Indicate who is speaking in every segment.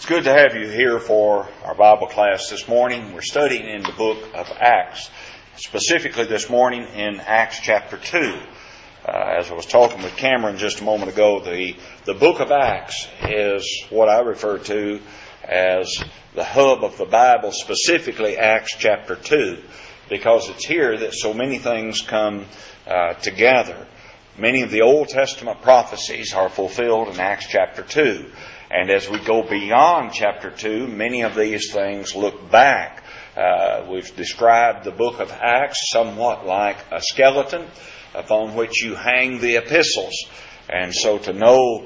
Speaker 1: It's good to have you here for our Bible class this morning. We're studying in the book of Acts, specifically this morning in Acts chapter 2. As I was talking with Cameron just a moment ago, the book of Acts is what I refer to as the hub of the Bible, specifically Acts chapter 2, because it's here that so many things come together. Many of the Old Testament prophecies are fulfilled in Acts chapter 2. And as we go beyond chapter 2, many of these things look back. We've described the book of Acts somewhat like a skeleton upon which you hang the epistles. And so to know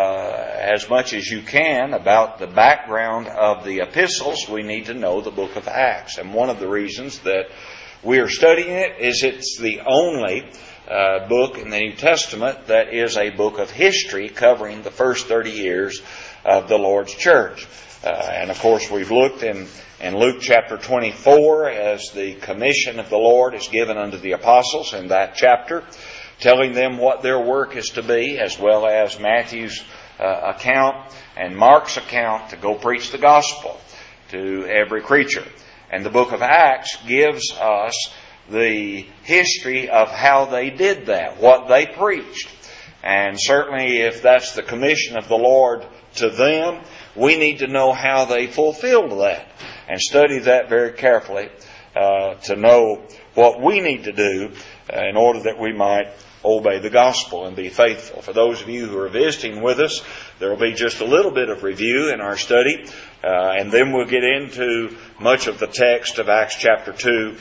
Speaker 1: as much as you can about the background of the epistles, we need to know the book of Acts. And one of the reasons that we are studying it is it's the only book in the New Testament that is a book of history covering the first 30 years of the Lord's church. And of course we've looked in Luke chapter 24 as the commission of the Lord is given unto the apostles in that chapter, telling them what their work is to be, as well as Matthew's account and Mark's account to go preach the gospel to every creature. And the book of Acts gives us the history of how they did that, what they preached. And certainly if that's the commission of the Lord to them, we need to know how they fulfilled that and study that very carefully to know what we need to do in order that we might obey the gospel and be faithful. For those of you who are visiting with us, there will be just a little bit of review in our study, and then we'll get into much of the text of Acts chapter 2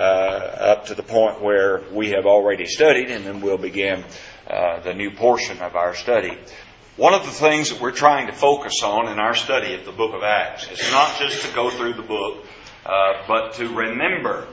Speaker 1: up to the point where we have already studied, and then we'll begin the new portion of our study. One of the things that we're trying to focus on in our study of the book of Acts is not just to go through the book, but to remember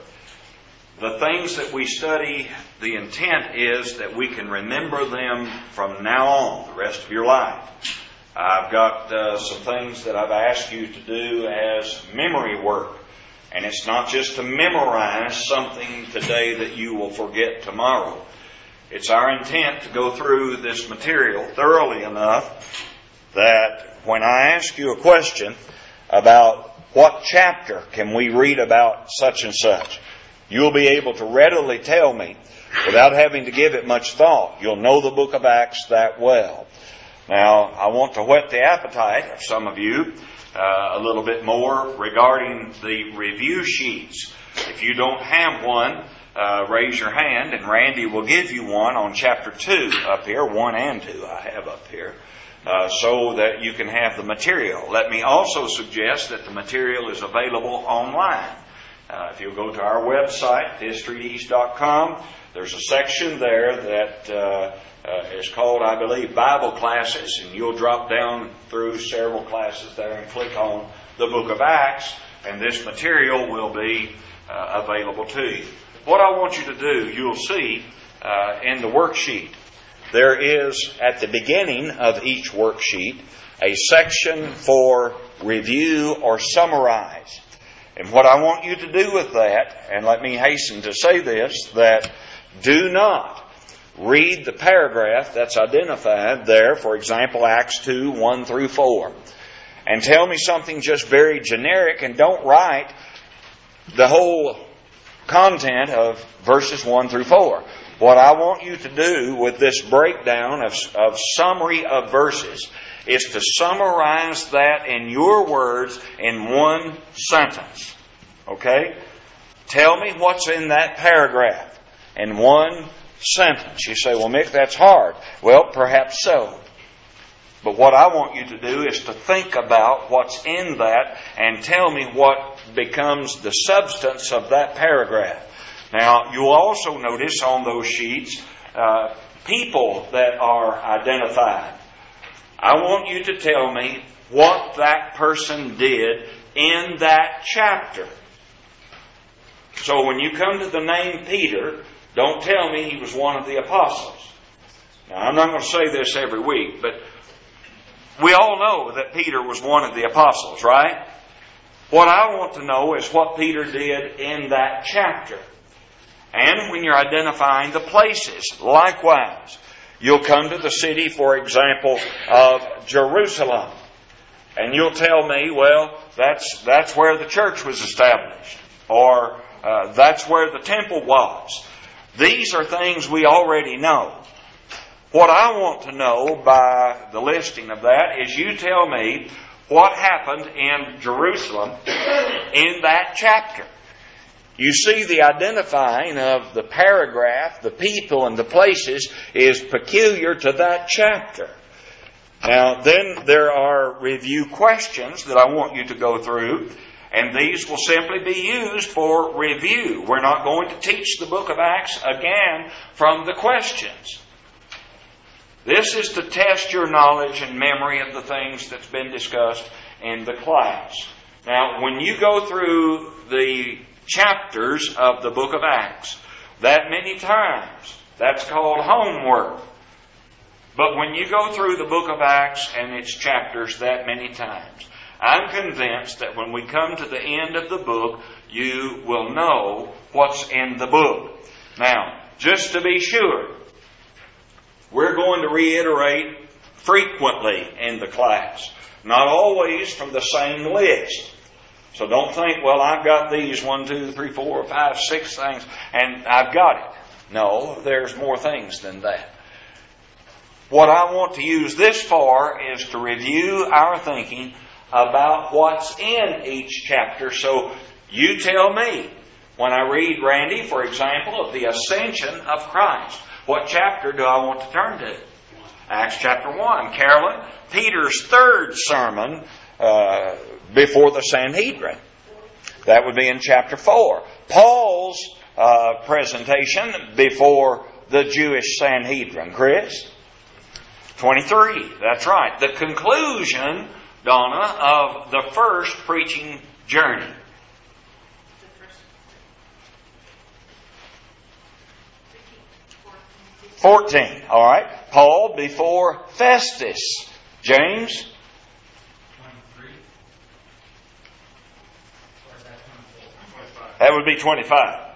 Speaker 1: the things that we study. The intent is that we can remember them from now on, the rest of your life. I've got some things that I've asked you to do as memory work. And it's not just to memorize something today that you will forget tomorrow. It's our intent to go through this material thoroughly enough that when I ask you a question about what chapter can we read about such and such, you'll be able to readily tell me without having to give it much thought. You'll know the book of Acts that well. Now, I want to whet the appetite of some of you a little bit more regarding the review sheets. If you don't have one, raise your hand and Randy will give you one on chapter 2 up here, 1 and 2 I have up here, so that you can have the material. Let me also suggest that the material is available online. If you'll go to our website, FifthStreetEast.com, there's a section there that is called, I believe, Bible Classes, and you'll drop down through several classes there and click on the book of Acts, and this material will be available to you. What I want you to do, you'll see in the worksheet, there is at the beginning of each worksheet a section for review or summarize. And what I want you to do with that, and let me hasten to say this, that do not read the paragraph that's identified there, for example, Acts 2, 1 through 4, and tell me something just very generic, and don't write the whole content of verses 1 through 4. What I want you to do with this breakdown of summary of verses is to summarize that in your words in one sentence. Okay? Tell me what's in that paragraph in one sentence. You say, well, Mick, that's hard. Well, perhaps so. But what I want you to do is to think about what's in that and tell me what becomes the substance of that paragraph. Now, you'll also notice on those sheets people that are identified. I want you to tell me what that person did in that chapter. So when you come to the name Peter, don't tell me he was one of the apostles. Now, I'm not going to say this every week, but we all know that Peter was one of the apostles, right? What I want to know is what Peter did in that chapter. And when you're identifying the places, likewise, you'll come to the city, for example, of Jerusalem. And you'll tell me, well, that's where the church was established. Or that's where the temple was. These are things we already know. What I want to know by the listing of that is you tell me what happened in Jerusalem in that chapter. You see, the identifying of the paragraph, the people, and the places is peculiar to that chapter. Now, then there are review questions that I want you to go through, and these will simply be used for review. We're not going to teach the book of Acts again from the questions. This is to test your knowledge and memory of the things that's been discussed in the class. Now, when you go through the chapters of the book of Acts that many times, that's called homework. But when you go through the book of Acts and its chapters that many times, I'm convinced that when we come to the end of the book, you will know what's in the book. Now, just to be sure, we're going to reiterate frequently in the class. Not always from the same list. So don't think, well, I've got these 1, 2, 3, 4, 5, 6 things, and I've got it. No, there's more things than that. What I want to use this for is to review our thinking about what's in each chapter. So you tell me, when I read, Randy, for example, of the ascension of Christ, what chapter do I want to turn to? Acts chapter 1. Carolyn, Peter's third sermon before the Sanhedrin. That would be in chapter 4. Paul's presentation before the Jewish Sanhedrin. Chris? 23. That's right. The conclusion, Donna, of the first preaching journey. 14. All right. Paul before Festus. James?
Speaker 2: 23.
Speaker 1: That would be 25.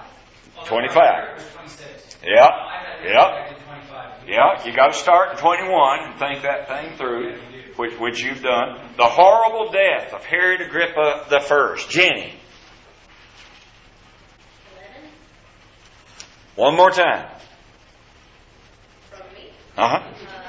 Speaker 1: 25. Yeah. Yeah, you got to start in 21 and think that thing through, which you've done. The horrible death of Herod Agrippa the First. Jenny.
Speaker 3: 11.
Speaker 1: One more time.
Speaker 3: From me.
Speaker 1: Uh-huh.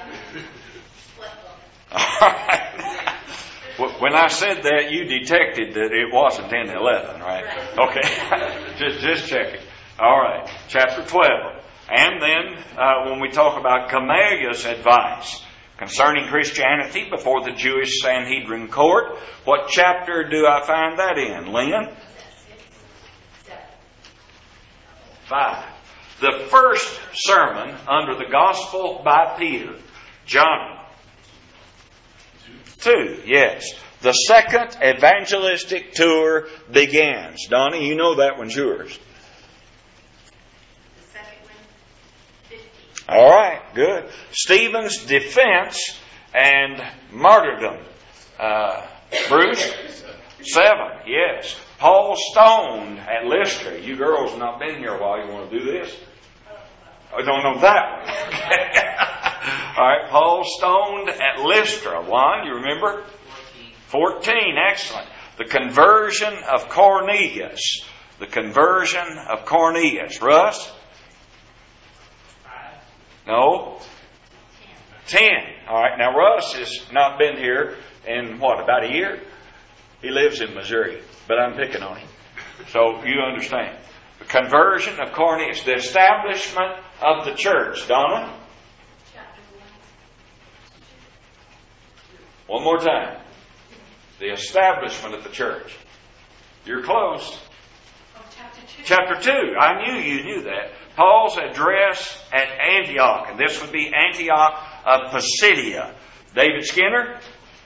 Speaker 1: All right. When I said that, you detected that it wasn't in 11, right? Okay. just checking. All right. Chapter 12. And then when we talk about Gamaliel's advice concerning Christianity before the Jewish Sanhedrin court, what chapter do I find that in? Lynn? 5. The first sermon under the Gospel by Peter. Johnny? 2. Yes. The second evangelistic tour begins. Donnie, you know that one's yours. All right, good. Stephen's defense and martyrdom. Bruce? 7, yes. Paul stoned at Lystra. You girls have not been here a while. You want to do this? I don't know that one. All right, Paul stoned at Lystra. 1, you remember? 14, excellent. The conversion of Cornelius. The conversion of Cornelius. Russ? No? 10. All right. Now, Russ has not been here in, about a year? He lives in Missouri, but I'm picking on him. So you understand. The conversion of Cornelius, the establishment of the church. Donna?
Speaker 3: Chapter
Speaker 1: 1. One more time. The establishment of the church. You're close.
Speaker 3: Chapter 2.
Speaker 1: Chapter 2. I knew you knew that. Paul's address at Antioch, and this would be Antioch of Pisidia. David Skinner?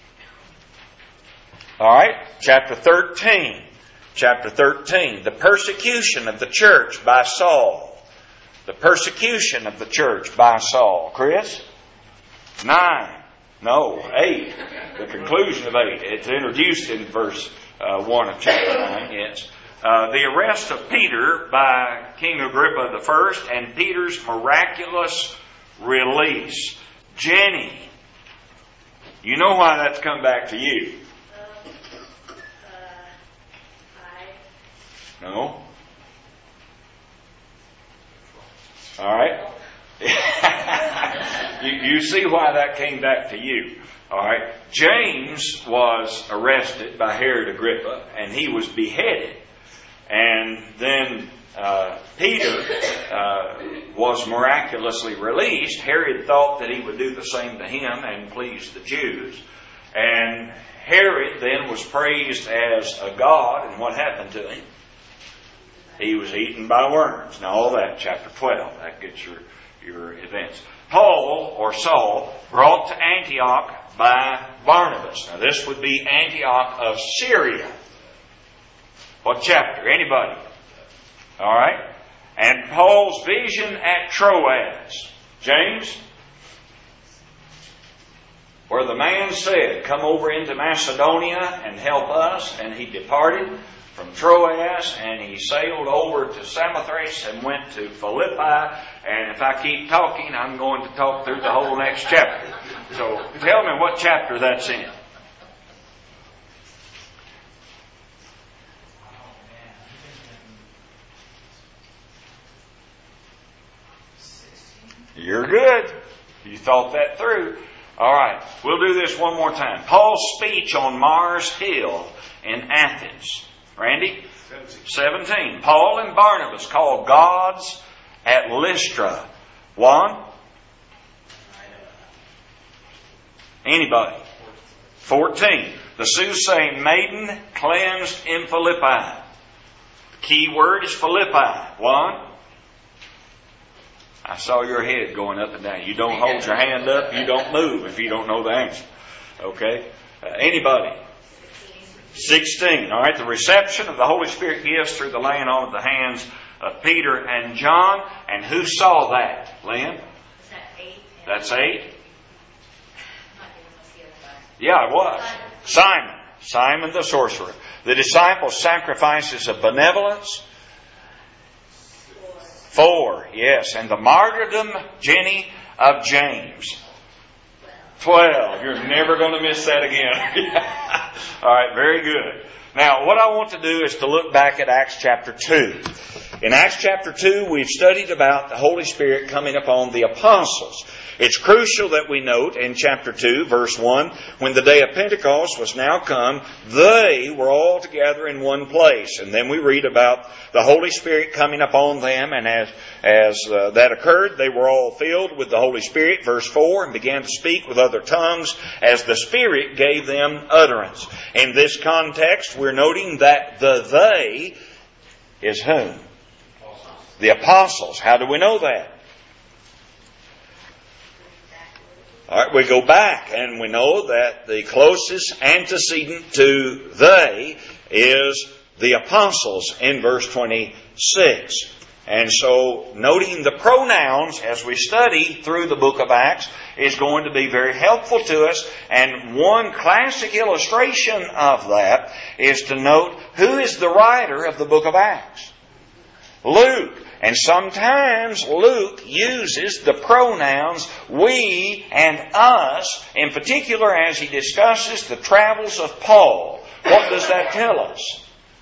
Speaker 1: All right, chapter 13. Chapter 13, the persecution of the church by Saul. The persecution of the church by Saul. Chris? 9. No, 8. The conclusion of 8. It's introduced in verse 1 of chapter 9, yes. The arrest of Peter by King Agrippa I and Peter's miraculous release. Jenny? You know why that's come back to you. No? All right? you see why that came back to you. All right? James was arrested by Herod Agrippa, and he was beheaded. And then Peter was miraculously released. Herod thought that he would do the same to him and please the Jews. And Herod then was praised as a god, and what happened to him? He was eaten by worms. Now all that, chapter 12, that gets your events. Paul, or Saul, brought to Antioch by Barnabas. Now this would be Antioch of Syria. What chapter? Anybody? All right. And Paul's vision at Troas. James? Where the man said, come over into Macedonia and help us. And he departed from Troas, and he sailed over to Samothrace and went to Philippi. And if I keep talking, I'm going to talk through the whole next chapter. So tell me what chapter that's in. You're good. You thought that through. All right. We'll do this one more time. Paul's speech on Mars Hill in Athens. Randy? 17. Paul and Barnabas called gods at Lystra. One? Anybody? 14. The soothsaying maiden cleansed in Philippi. The key word is Philippi. One? I saw your head going up and down. You don't hold your hand up. You don't move if you don't know the answer. Okay? Anybody? 16. All right. The reception of the Holy Spirit gifts through the laying on of the hands of Peter and John. And who saw that? Lynn?
Speaker 3: Is that 8?
Speaker 1: That's 8. Yeah, it was. Simon. Simon the sorcerer. The disciples' sacrifices of benevolence. 4. Yes. And the martyrdom, Jenny, of James. 12. You're never going to miss that again. All right, very good. Now, what I want to do is to look back at Acts chapter 2. In Acts chapter 2, we've studied about the Holy Spirit coming upon the apostles. It's crucial that we note in chapter 2, verse 1, when the day of Pentecost was now come, they were all together in one place. And then we read about the Holy Spirit coming upon them, and as that occurred, they were all filled with the Holy Spirit, verse 4, and began to speak with other tongues as the Spirit gave them utterance. In this context, we're noting that the they is whom? The apostles. How do we know that? All right, we go back and we know that the closest antecedent to they is the apostles in verse 26. And so noting the pronouns as we study through the book of Acts is going to be very helpful to us. And one classic illustration of that is to note who is the writer of the book of Acts. Luke. And sometimes Luke uses the pronouns we and us, in particular as he discusses the travels of Paul. What does that tell us?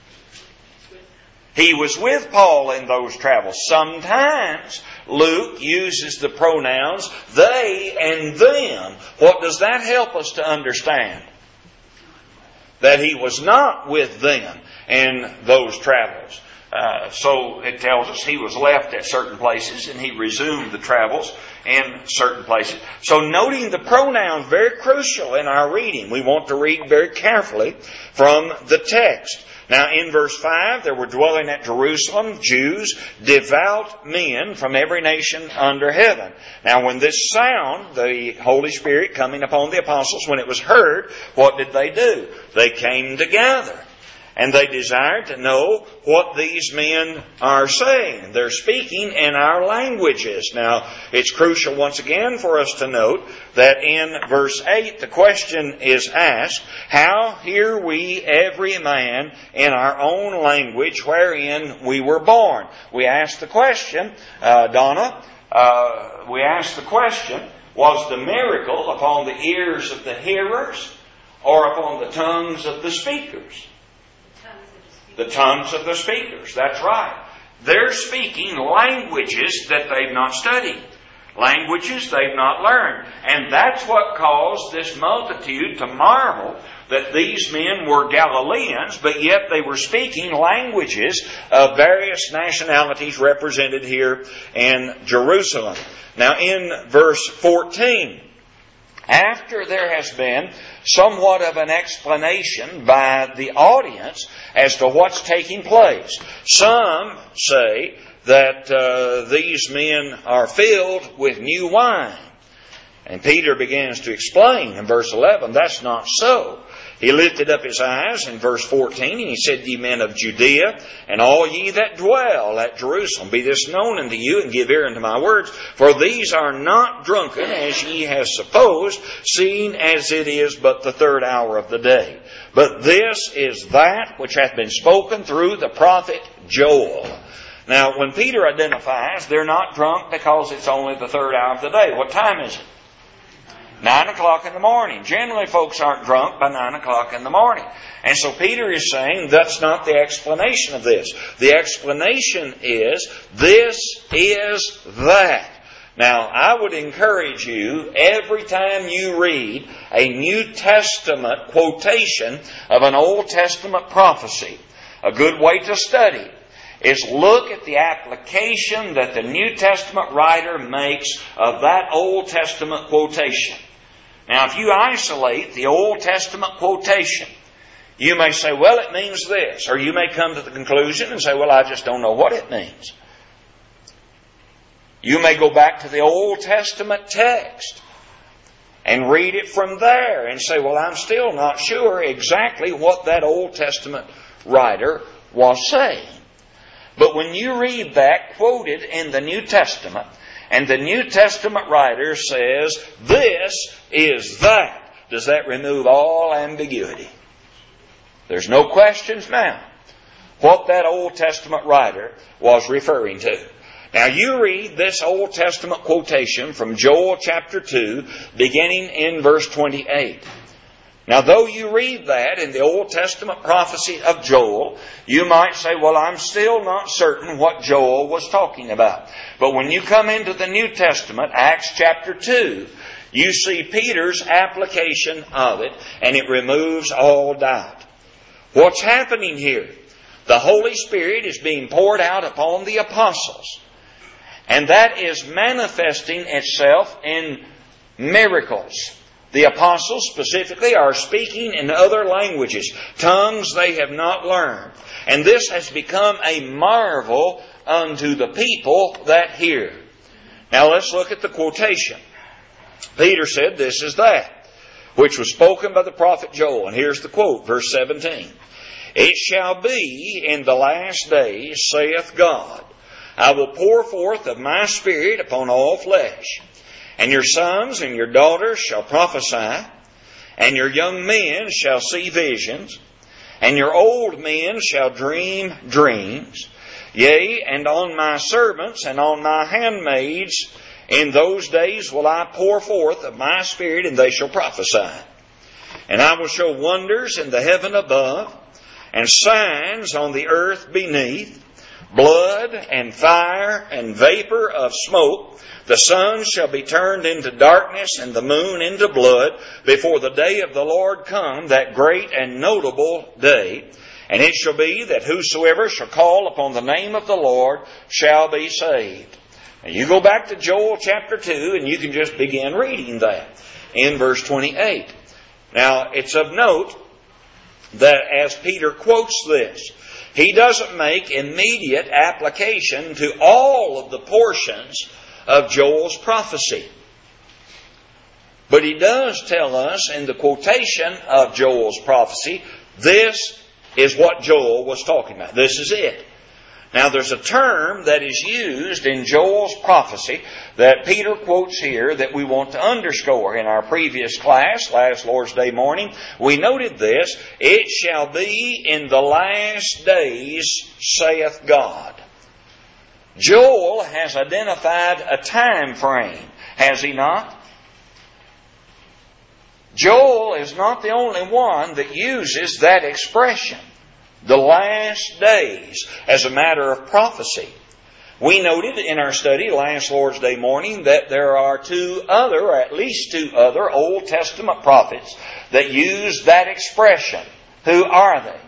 Speaker 1: He was with Paul in those travels. Sometimes Luke uses the pronouns they and them. What does that help us to understand? That he was not with them in those travels. So it tells us he was left at certain places and he resumed the travels in certain places. So noting the pronouns, very crucial in our reading. We want to read very carefully from the text. Now in verse 5, there were dwelling at Jerusalem Jews, devout men from every nation under heaven. Now when this sound, the Holy Spirit coming upon the apostles, when it was heard, what did they do? They came together. And they desired to know what these men are saying. They're speaking in our languages. Now, it's crucial once again for us to note that in verse 8, the question is asked, how hear we every man in our own language wherein we were born? We ask the question, Donna, we ask the question, Was the miracle upon the ears of the hearers or upon the tongues of the speakers? The tongues of the speakers. That's right. They're speaking languages that they've not studied. Languages they've not learned. And that's what caused this multitude to marvel that these men were Galileans, but yet they were speaking languages of various nationalities represented here in Jerusalem. Now in verse 14, after there has been somewhat of an explanation by the audience as to what's taking place. Some say that these men are filled with new wine. And Peter begins to explain in verse 11, that's not so. He lifted up his eyes in verse 14, and he said, Ye men of Judea, and all ye that dwell at Jerusalem, be this known unto you, and give ear unto my words. For these are not drunken, as ye have supposed, seeing as it is but the third hour of the day. But this is that which hath been spoken through the prophet Joel. Now, when Peter identifies, they're not drunk because it's only the third hour of the day. What time is it? 9 o'clock in the morning. Generally, folks aren't drunk by 9 o'clock in the morning. And so Peter is saying that's not the explanation of this. The explanation is, this is that. Now, I would encourage you, every time you read a New Testament quotation of an Old Testament prophecy, a good way to study is look at the application that the New Testament writer makes of that Old Testament quotation. Now, if you isolate the Old Testament quotation, you may say, well, it means this. Or you may come to the conclusion and say, well, I just don't know what it means. You may go back to the Old Testament text and read it from there and say, well, I'm still not sure exactly what that Old Testament writer was saying. But when you read that quoted in the New Testament, and the New Testament writer says, this is that, does that remove all ambiguity? There's no questions now what that Old Testament writer was referring to. Now you read this Old Testament quotation from Joel chapter 2, beginning in verse 28. Now, though you read that in the Old Testament prophecy of Joel, you might say, well, I'm still not certain what Joel was talking about. But when you come into the New Testament, Acts chapter 2, you see Peter's application of it, and it removes all doubt. What's happening here? The Holy Spirit is being poured out upon the apostles. And that is manifesting itself in miracles. The apostles specifically are speaking in other languages, tongues they have not learned. And this has become a marvel unto the people that hear. Now let's look at the quotation. Peter said, this is that, which was spoken by the prophet Joel. And here's the quote, verse 17. It shall be in the last days, saith God, I will pour forth of my Spirit upon all flesh. And your sons and your daughters shall prophesy, and your young men shall see visions, and your old men shall dream dreams. Yea, and on my servants and on my handmaids in those days will I pour forth of my Spirit, and they shall prophesy. And I will show wonders in the heaven above, and signs on the earth beneath, blood and fire and vapor of smoke. The sun shall be turned into darkness and the moon into blood before the day of the Lord come, that great and notable day. And it shall be that whosoever shall call upon the name of the Lord shall be saved. And you go back to Joel chapter 2 and you can just begin reading that in verse 28. Now, it's of note that as Peter quotes this, he doesn't make immediate application to all of the portions of Joel's prophecy. But he does tell us in the quotation of Joel's prophecy, this is what Joel was talking about. This is it. Now there's a term that is used in Joel's prophecy that Peter quotes here that we want to underscore. In our previous class, last Lord's Day morning, we noted this, it shall be in the last days, saith God. Joel has identified a time frame, has he not? Joel is not the only one that uses that expression, the last days, as a matter of prophecy. We noted in our study last Lord's Day morning that there are at least two other Old Testament prophets that use that expression. Who are they?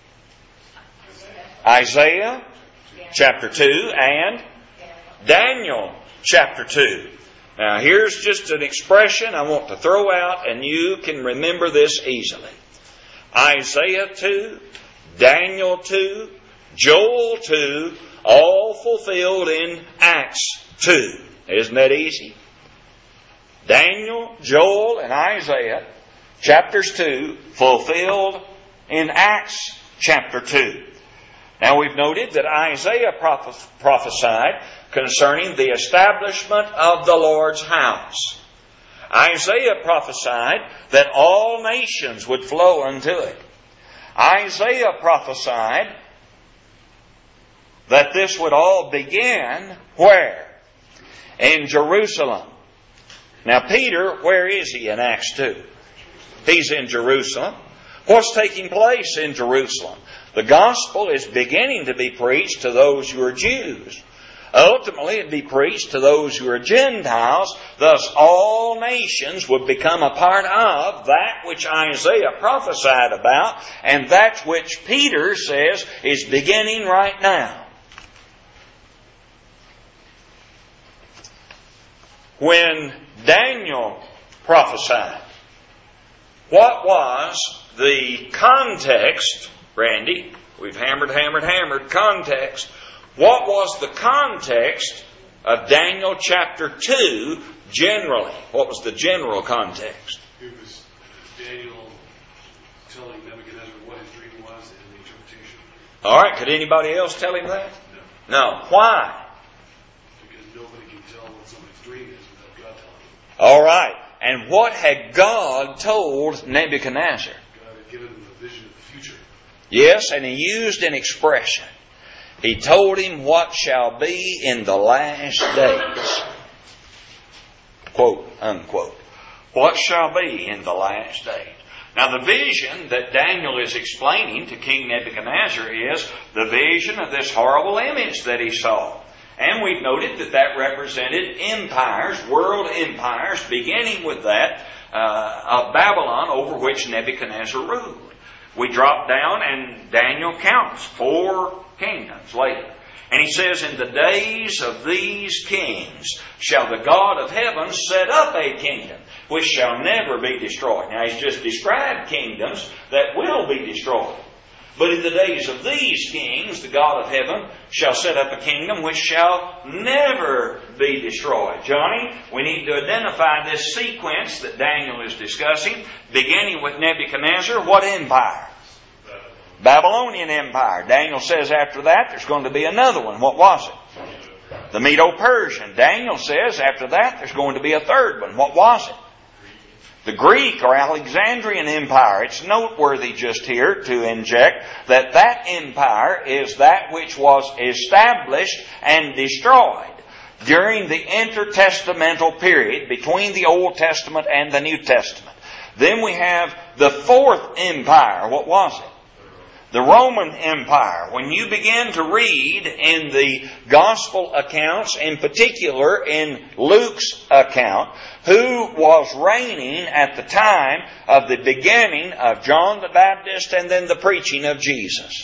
Speaker 1: Isaiah chapter 2 and Daniel chapter 2. Now here's just an expression I want to throw out, and you can remember this easily. Isaiah 2, Daniel 2, Joel 2, all fulfilled in Acts 2. Isn't that easy? Daniel, Joel, and Isaiah, chapters 2, fulfilled in Acts chapter 2. Now we've noted that Isaiah prophesied concerning the establishment of the Lord's house. Isaiah prophesied that all nations would flow unto it. Isaiah prophesied that this would all begin where? In Jerusalem. Now Peter, where is he in Acts 2? He's in Jerusalem. What's taking place in Jerusalem? The gospel is beginning to be preached to those who are Jews. Ultimately, it'd be preached to those who are Gentiles. Thus, all nations would become a part of that which Isaiah prophesied about, and that which Peter says is beginning right now. When Daniel prophesied, what was the context, Randy? We've hammered context. What was the context of Daniel chapter 2 generally? What was the general context?
Speaker 4: It was Daniel telling Nebuchadnezzar what his dream was and the interpretation.
Speaker 1: All right, could anybody else tell him that?
Speaker 4: No.
Speaker 1: No. Why?
Speaker 4: Because nobody can tell what somebody's dream is without God telling them.
Speaker 1: All right. And what had God told Nebuchadnezzar?
Speaker 4: God had given him the vision of the future.
Speaker 1: Yes, and he used an expression. He told him what shall be in the last days. Quote, unquote. What shall be in the last days. Now the vision that Daniel is explaining to King Nebuchadnezzar is the vision of this horrible image that he saw. And we've noted that that represented empires, world empires, beginning with that of Babylon, over which Nebuchadnezzar ruled. We drop down and Daniel counts 4 kingdoms later. And he says, in the days of these kings shall the God of heaven set up a kingdom which shall never be destroyed. Now he's just described kingdoms that will be destroyed. But in the days of these kings, the God of heaven shall set up a kingdom which shall never be destroyed. Johnny, we need to identify this sequence that Daniel is discussing, beginning with Nebuchadnezzar. What empire? Babylonian Empire. Daniel says after that there's going to be another one. What was it? The Medo-Persian. Daniel says after that there's going to be a third one. What was it? The Greek or Alexandrian Empire. It's noteworthy just here to inject that that empire is that which was established and destroyed during the intertestamental period between the Old Testament and the New Testament. Then we have the fourth empire. What was it? The Roman Empire. When you begin to read in the Gospel accounts, in particular in Luke's account, who was reigning at the time of the beginning of John the Baptist and then the preaching of Jesus?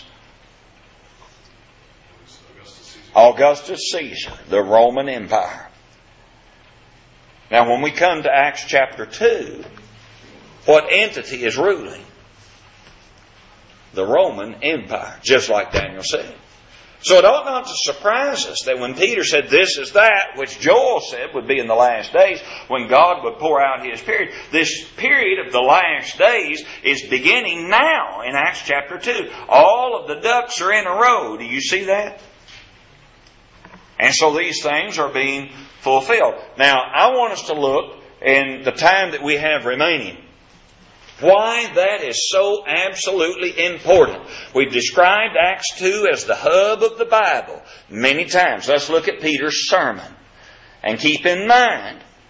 Speaker 1: Augustus Caesar, the Roman Empire. Now when we come to Acts chapter 2, what entity is ruling? The Roman Empire, just like Daniel said. So it ought not to surprise us that when Peter said this is that which Joel said would be in the last days, when God would pour out His period, this period of the last days is beginning now in Acts chapter 2. All of the ducks are in a row. Do you see that? And so these things are being fulfilled. Now, I want us to look in the time that we have remaining why that is so absolutely important. We've described Acts 2 as the hub of the Bible many times. Let's look at Peter's sermon. And keep in mind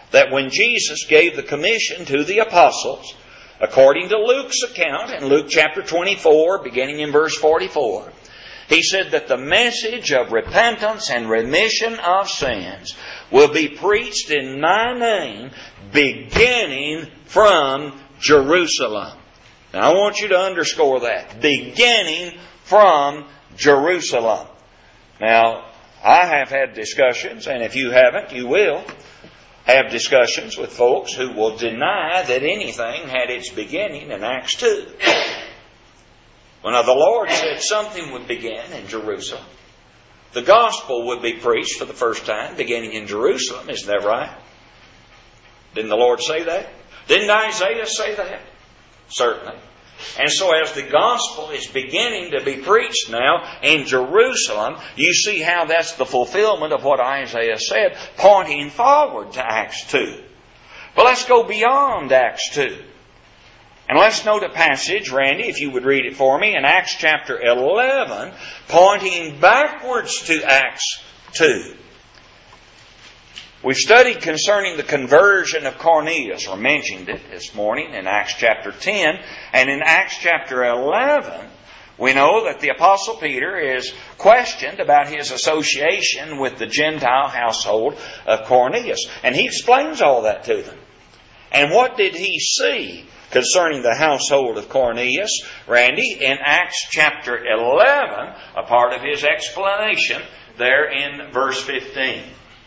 Speaker 1: that when Jesus gave the commission to the apostles, according to Luke's account in Luke chapter 24, beginning in verse 44, He said that the message of repentance and remission of sins will be preached in my name beginning from Jerusalem. Now I want you to underscore that. Beginning from Jerusalem. Now, I have had discussions, and if you haven't, you will have discussions with folks who will deny that anything had its beginning in Acts 2. Well, now the Lord said something would begin in Jerusalem. The gospel would be preached for the first time beginning in Jerusalem. Isn't that right? Didn't the Lord say that? Didn't Isaiah say that? Certainly. And so as the gospel is beginning to be preached now in Jerusalem, you see how that's the fulfillment of what Isaiah said, pointing forward to Acts 2. But let's go beyond Acts 2. And let's note a passage, Randy, if you would read it for me, in Acts chapter 11, pointing backwards to Acts 2. We've studied concerning the conversion of Cornelius, or mentioned it this morning in Acts chapter 10. And in Acts chapter 11, we know that the Apostle Peter is questioned about his association with the Gentile household of Cornelius. And he explains all that to them. And what did he see concerning the household of Cornelius? Randy, in Acts chapter 11, a part of his explanation there in verse 15.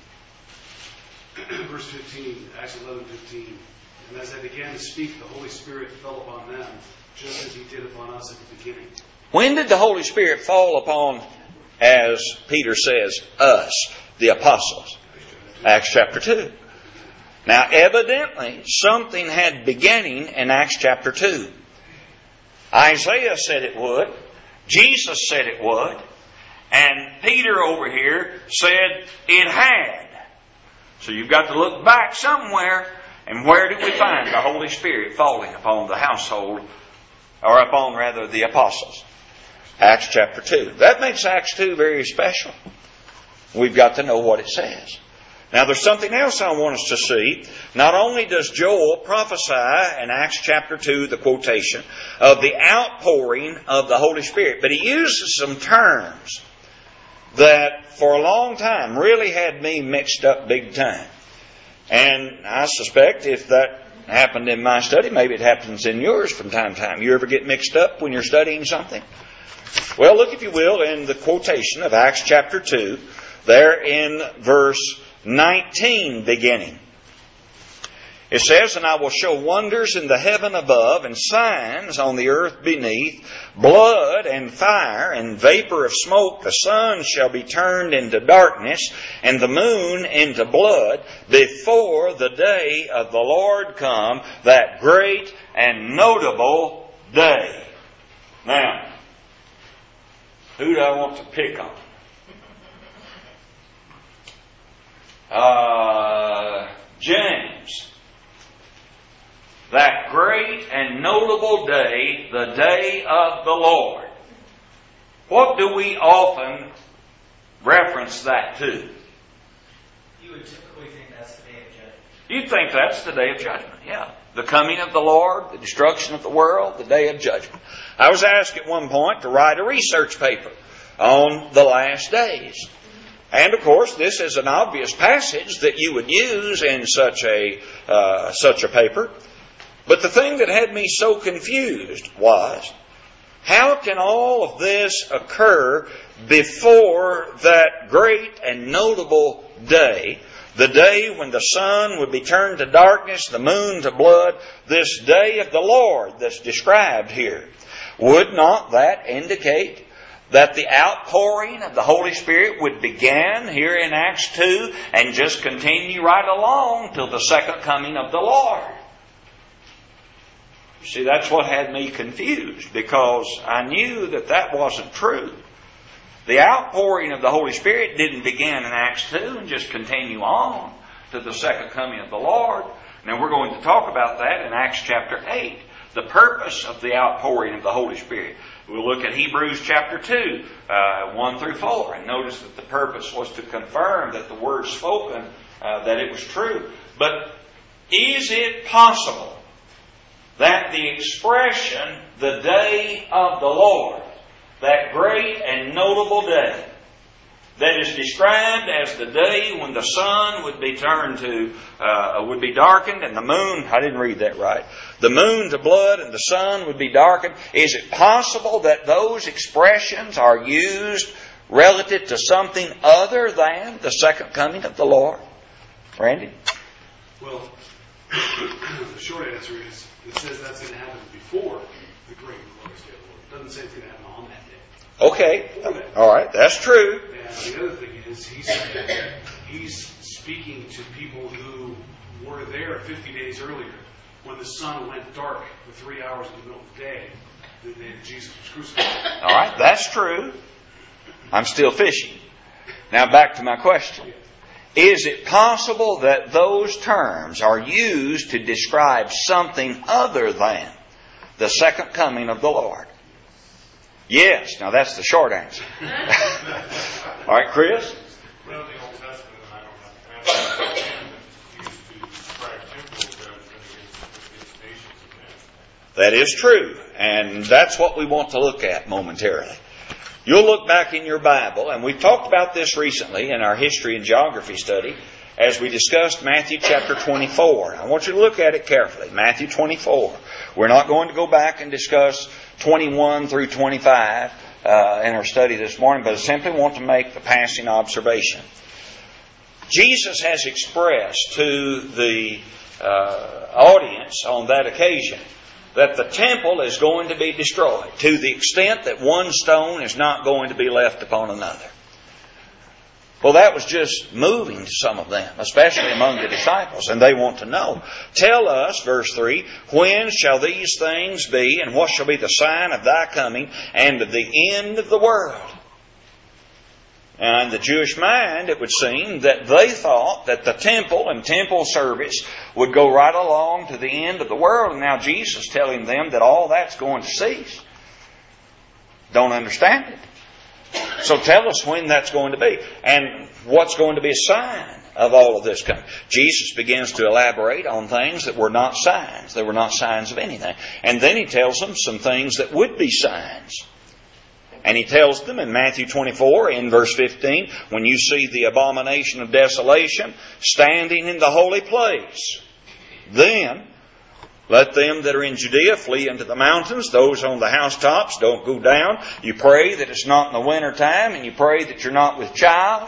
Speaker 4: Verse 15, Acts 11:15. And as I began to speak, the Holy Spirit fell upon them, just as He did upon us at the beginning.
Speaker 1: When did the Holy Spirit fall upon, as Peter says, us, the apostles? Acts chapter 2. Now, evidently, something had beginning in Acts chapter 2. Isaiah said it would. Jesus said it would. And Peter over here said it had. So you've got to look back somewhere. And where did we find the Holy Spirit falling upon the household, or upon, rather, the apostles? Acts chapter 2. That makes Acts 2 very special. We've got to know what it says. Now there's something else I want us to see. Not only does Joel prophesy in Acts chapter 2, the quotation, of the outpouring of the Holy Spirit, but he uses some terms that for a long time really had me mixed up big time. And I suspect if that happened in my study, maybe it happens in yours from time to time. You ever get mixed up when you're studying something? Well, look, if you will, in the quotation of Acts chapter 2, there in verse 19 beginning. It says, "And I will show wonders in the heaven above, and signs on the earth beneath, blood and fire and vapor of smoke. The sun shall be turned into darkness, and the moon into blood, before the day of the Lord come, that great and notable day." Now, who do I want to pick on? James. That great and notable day, the day of the Lord. What do we often reference that to?
Speaker 2: You would typically think that's the day of judgment.
Speaker 1: You'd think that's the day of judgment, yeah. The coming of the Lord, the destruction of the world, the day of judgment. I was asked at one point to write a research paper on the last days. And of course, this is an obvious passage that you would use in such a paper. But the thing that had me so confused was, how can all of this occur before that great and notable day, the day when the sun would be turned to darkness, the moon to blood, this day of the Lord that's described here? Would not that indicate that the outpouring of the Holy Spirit would begin here in Acts 2 and just continue right along till the second coming of the Lord? You see, that's what had me confused, because I knew that that wasn't true. The outpouring of the Holy Spirit didn't begin in Acts 2 and just continue on to the second coming of the Lord. Now we're going to talk about that in Acts chapter 8. The purpose of the outpouring of the Holy Spirit. We'll look at Hebrews chapter 2, 1 through 4, and notice that the purpose was to confirm that the word spoken, that it was true. But is it possible that the expression, the day of the Lord, that great and notable day, that is described as the day when the sun would be turned to, would be darkened and the moon, I didn't read that right, the moon to blood and the sun would be darkened. Is it possible that those expressions are used relative to something other than the second coming of the Lord? Randy?
Speaker 4: Well, the short answer is, it says that's going to happen before the great and glorious day of the Lord. It doesn't say it's going to happen on that day.
Speaker 1: Okay. All right. That's true.
Speaker 4: And the other thing is, he's speaking to people who were there 50 days earlier when the sun went dark for 3 hours in the middle of the day, the day that Jesus was crucified.
Speaker 1: All right. That's true. I'm still fishing. Now back to my question. Is it possible that those terms are used to describe something other than the second coming of the Lord? Yes. Now that's the short answer. All right, Chris?
Speaker 5: Well, in the Old Testament, and I don't have to answer used to describe temporal judgment against nations of men.
Speaker 1: That is true. And that's what we want to look at momentarily. You'll look back in your Bible, and we've talked about this recently in our history and geography study as we discussed Matthew chapter 24. I want you to look at it carefully. Matthew 24. We're not going to go back and discuss 21 through 25 in our study this morning, but I simply want to make the passing observation. Jesus has expressed to the audience on that occasion that the temple is going to be destroyed to the extent that one stone is not going to be left upon another. Well, that was just moving to some of them, especially among the disciples, and they want to know. Tell us, verse 3, when shall these things be, and what shall be the sign of thy coming and of the end of the world? And in the Jewish mind, it would seem that they thought that the temple and temple service would go right along to the end of the world. And now Jesus is telling them that all that's going to cease. Don't understand it. So tell us when that's going to be. And what's going to be a sign of all of this coming. Jesus begins to elaborate on things that were not signs. They were not signs of anything. And then He tells them some things that would be signs. And He tells them in Matthew 24, in verse 15, when you see the abomination of desolation standing in the holy place, then let them that are in Judea flee into the mountains. Those on the housetops, don't go down. You pray that it's not in the winter time, and you pray that you're not with child.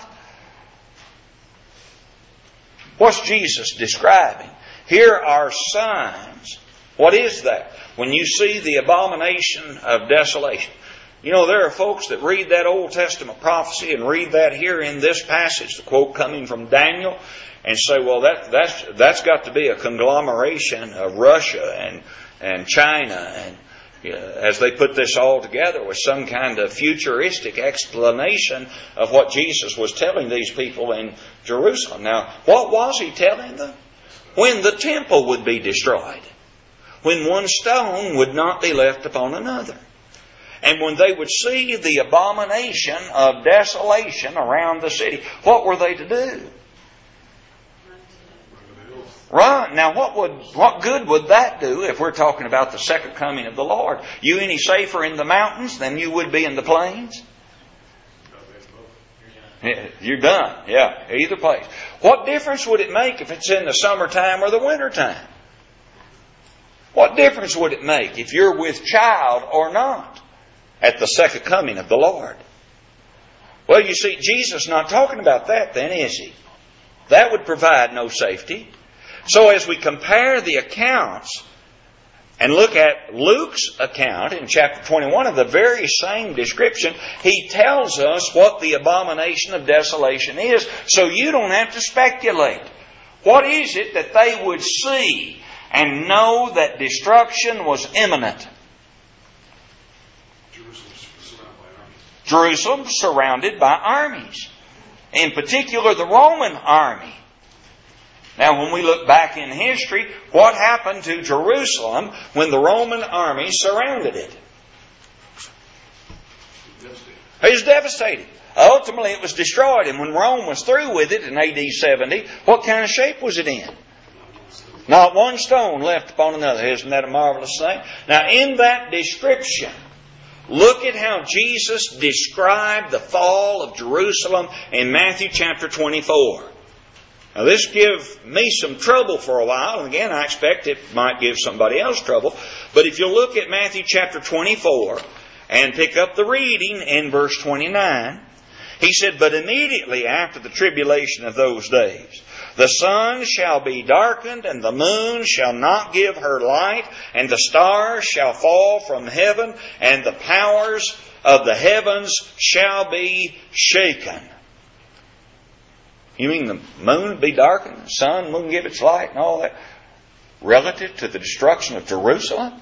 Speaker 1: What's Jesus describing? Here are signs. What is that? When you see the abomination of desolation. You know, there are folks that read that Old Testament prophecy and read that here in this passage, the quote coming from Daniel, and say, well, that's got to be a conglomeration of Russia and China, and as they put this all together with some kind of futuristic explanation of what Jesus was telling these people in Jerusalem. Now, what was He telling them? When the temple would be destroyed. When one stone would not be left upon another. And when they would see the abomination of desolation around the city, what were they to do? Run. Now, what good would that do if we're talking about the second coming of the Lord? You any safer in the mountains than you would be in the plains? You're done. Yeah, either place. What difference would it make if it's in the summertime or the wintertime? What difference would it make if you're with child or not at the second coming of the Lord? Well, you see, Jesus is not talking about that then, is He? That would provide no safety. So as we compare the accounts and look at Luke's account in chapter 21 of the very same description, he tells us what the abomination of desolation is, so you don't have to speculate. What is it that they would see and know that destruction was imminent? Jerusalem surrounded by armies. In particular, the Roman army. Now, when we look back in history, what happened to Jerusalem when the Roman army surrounded it? It was devastated. Ultimately, it was destroyed. And when Rome was through with it in AD 70, what kind of shape was it in? Not one stone left upon another. Isn't that a marvelous thing? Now, in that description, look at how Jesus described the fall of Jerusalem in Matthew chapter 24. Now, this gave me some trouble for a while, and again, I expect it might give somebody else trouble. But if you look at Matthew chapter 24 and pick up the reading in verse 29, He said, "But immediately after the tribulation of those days, the sun shall be darkened, and the moon shall not give her light, and the stars shall fall from heaven, and the powers of the heavens shall be shaken." You mean the moon would be darkened, the sun wouldn't give its light and all that? Relative to the destruction of Jerusalem?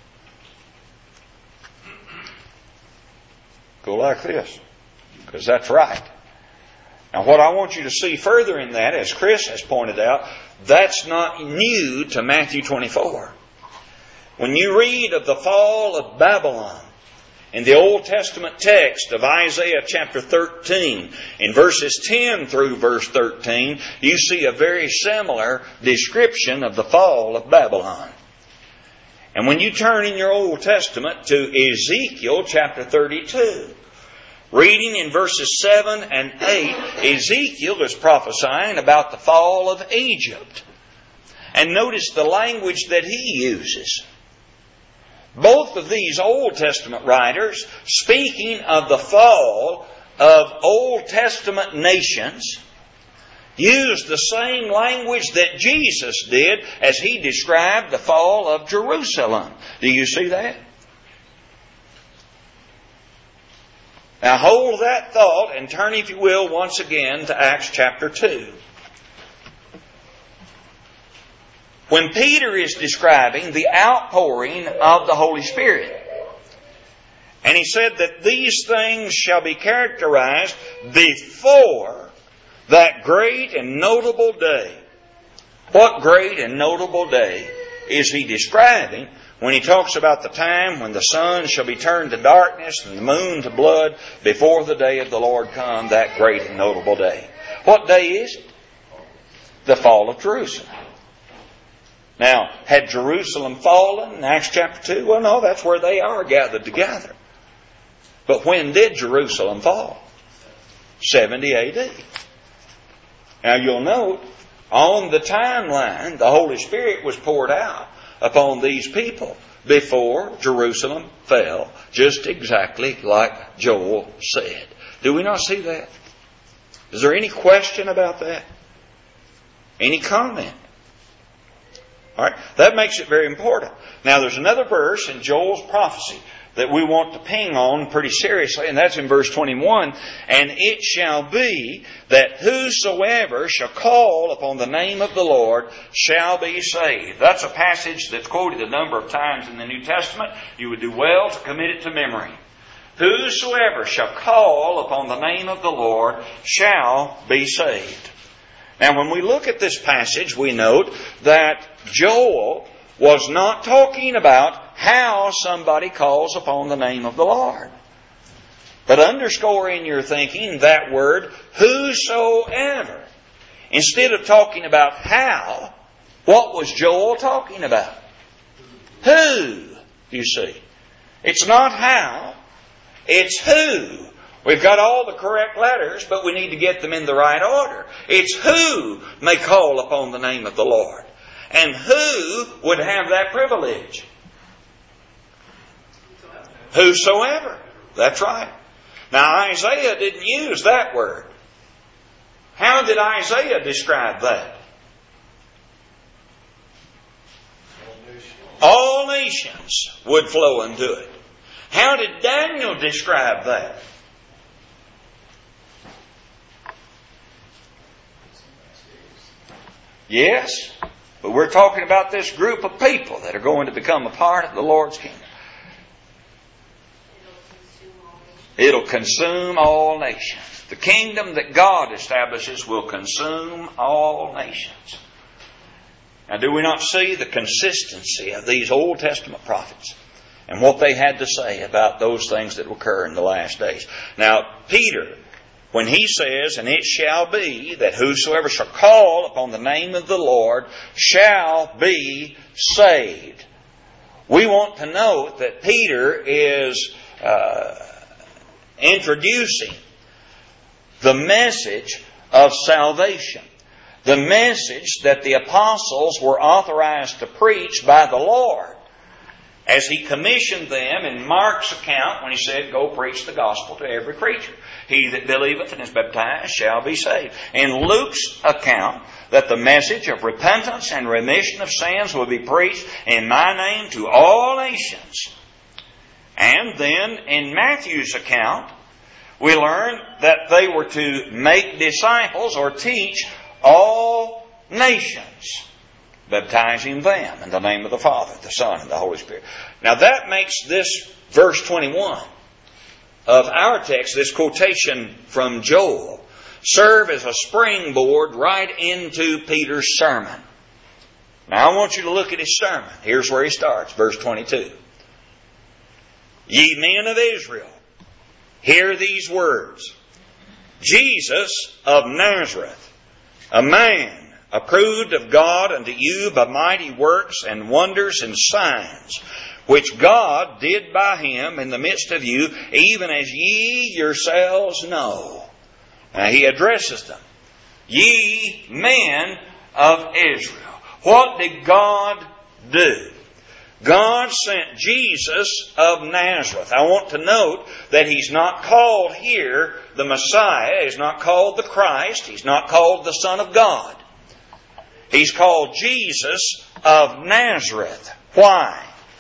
Speaker 1: Go like this, because that's right. Now what I want you to see further in that, as Chris has pointed out, that's not new to Matthew 24. When you read of the fall of Babylon in the Old Testament text of Isaiah chapter 13, in verses 10 through verse 13, you see a very similar description of the fall of Babylon. And when you turn in your Old Testament to Ezekiel chapter 32, reading in verses 7 and 8, Ezekiel is prophesying about the fall of Egypt. And notice the language that he uses. Both of these Old Testament writers, speaking of the fall of Old Testament nations, use the same language that Jesus did as He described the fall of Jerusalem. Do you see that? Now hold that thought and turn, if you will, once again to Acts chapter 2. When Peter is describing the outpouring of the Holy Spirit, and he said that these things shall be characterized before that great and notable day. What great and notable day is he describing when he talks about the time when the sun shall be turned to darkness and the moon to blood before the day of the Lord come, that great and notable day? What day is it? The fall of Jerusalem. Now, had Jerusalem fallen in Acts chapter 2? Well, no, that's where they are gathered together. But when did Jerusalem fall? 70 A.D. Now, you'll note, on the timeline, the Holy Spirit was poured out upon these people before Jerusalem fell, just exactly like Joel said. Do we not see that? Is there any question about that? Any comment? All right, that makes it very important. Now, there's another verse in Joel's prophecy that we want to ping on pretty seriously, and that's in verse 21. "And it shall be that whosoever shall call upon the name of the Lord shall be saved." That's a passage that's quoted a number of times in the New Testament. You would do well to commit it to memory. Whosoever shall call upon the name of the Lord shall be saved. Now, when we look at this passage, we note that Joel was not talking about how somebody calls upon the name of the Lord. But underscore in your thinking that word, whosoever. Instead of talking about how, what was Joel talking about? Who, you see. It's not how, it's who. We've got all the correct letters, but we need to get them in the right order. It's who may call upon the name of the Lord. And who would have that privilege? Whosoever. That's right. Now, Isaiah didn't use that word. How did Isaiah describe that? All nations would flow unto it. How did Daniel describe that? Yes, but we're talking about this group of people that are going to become a part of the Lord's kingdom. It'll consume all nations. The kingdom that God establishes will consume all nations. Now, do we not see the consistency of these Old Testament prophets and what they had to say about those things that will occur in the last days? Now, Peter, when He says, "And it shall be that whosoever shall call upon the name of the Lord shall be saved." We want to note that Peter is introducing the message of salvation. The message that the apostles were authorized to preach by the Lord, as He commissioned them in Mark's account when He said, "Go preach the gospel to every creature. He that believeth and is baptized shall be saved." In Luke's account, that the message of repentance and remission of sins will be preached in my name to all nations. And then in Matthew's account, we learn that they were to make disciples or teach all nations, baptizing them in the name of the Father, the Son, and the Holy Spirit. Now that makes this verse 21 of our text, this quotation from Joel, serve as a springboard right into Peter's sermon. Now I want you to look at his sermon. Here's where he starts, verse 22. "Ye men of Israel, hear these words. Jesus of Nazareth, a man approved of God unto you by mighty works and wonders and signs, which God did by Him in the midst of you, even as ye yourselves know." Now He addresses them. Ye men of Israel. What did God do? God sent Jesus of Nazareth. I want to note that He's not called here the Messiah. He's not called the Christ. He's not called the Son of God. He's called Jesus of Nazareth. Why?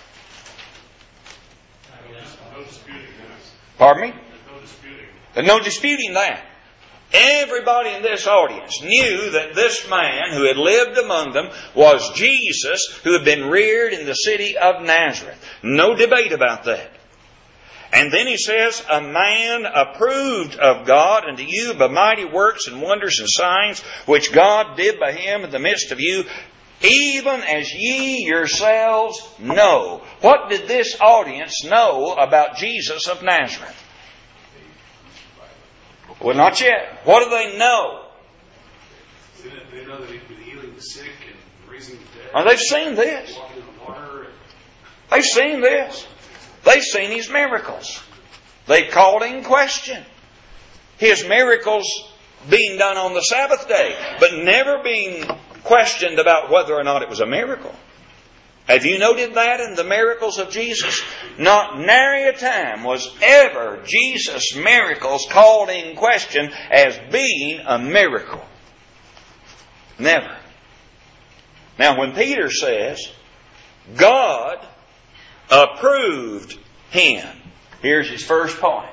Speaker 5: No disputing that.
Speaker 1: Pardon me?
Speaker 5: No disputing.
Speaker 1: There's no disputing that. Everybody in this audience knew that this man who had lived among them was Jesus, who had been reared in the city of Nazareth. No debate about that. And then he says, "A man approved of God unto you by mighty works and wonders and signs, which God did by Him in the midst of you, even as ye yourselves know." What did this audience know about Jesus of Nazareth? Well, not yet. What do they know?
Speaker 4: They know that He's been healing the sick and raising the dead.
Speaker 1: Well, they've seen this.
Speaker 4: Walking in the water.
Speaker 1: They've seen this. They've seen His miracles. They called in question His miracles being done on the Sabbath day, but never being questioned about whether or not it was a miracle. Have you noted that in the miracles of Jesus? Not nary a time was ever Jesus' miracles called in question as being a miracle. Never. Now when Peter says, God approved Him, here's his first point.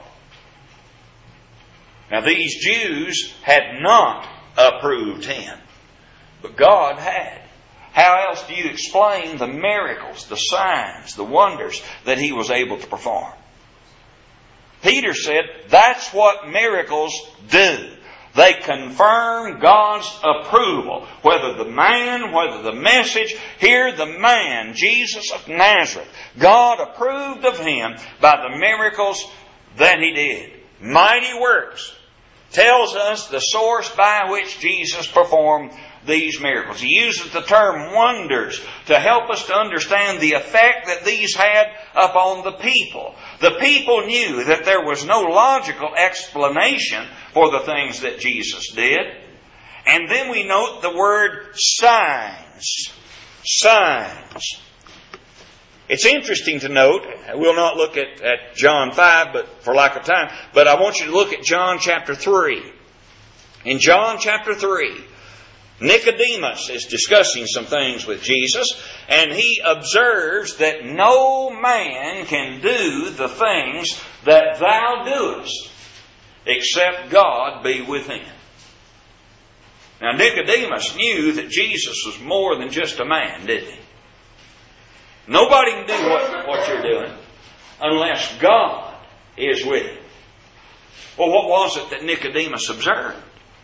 Speaker 1: Now these Jews had not approved Him, but God had. How else do you explain the miracles, the signs, the wonders that He was able to perform? Peter said that's what miracles do. They confirm God's approval. Whether the man, whether the message, here the man, Jesus of Nazareth, God approved of Him by the miracles that He did. Mighty works tells us the source by which Jesus performed these miracles. He uses the term wonders to help us to understand the effect that these had upon the people. The people knew that there was no logical explanation for the things that Jesus did. And then we note the word signs. Signs. It's interesting to note, we'll not look at John 5 but for lack of time, but I want you to look at John chapter 3. In John chapter 3, Nicodemus is discussing some things with Jesus, and he observes that no man can do the things that thou doest except God be with him. Now Nicodemus knew that Jesus was more than just a man, didn't he? Nobody can do what you're doing unless God is with him. Well, what was it that Nicodemus observed?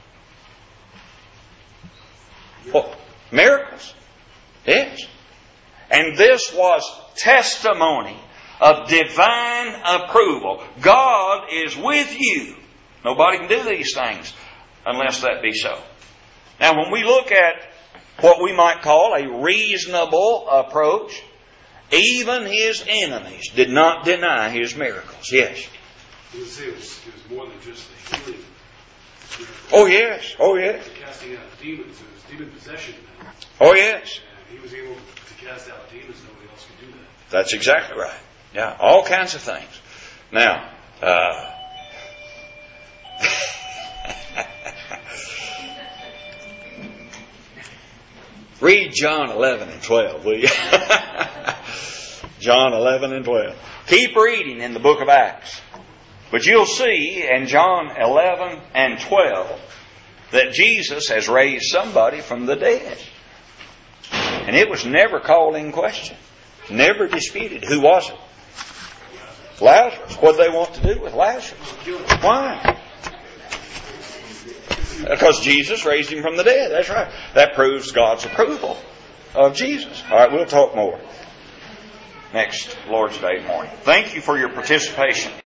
Speaker 1: Well, miracles. Yes. And this was testimony of divine approval. God is with you. Nobody can do these things unless that be so. Now, when we look at what we might call a reasonable approach, even His enemies did not deny His miracles. Yes.
Speaker 4: It was more than just the healing.
Speaker 1: Oh, yes. Oh, yes.
Speaker 4: Casting out demons. It was demon possession.
Speaker 1: Oh, yes.
Speaker 4: And He was able to cast out demons. Nobody else could do that.
Speaker 1: That's exactly right. Yeah, all kinds of things. Now, read John 11 and 12, will you? John 11 and 12. Keep reading in the book of Acts. But you'll see in John 11 and 12 that Jesus has raised somebody from the dead. And it was never called in question. Never disputed. Who was it? Lazarus. What did they want to do with Lazarus? Why? Because Jesus raised him from the dead. That's right. That proves God's approval of Jesus. All right, we'll talk more next Lord's Day morning. Thank you for your participation.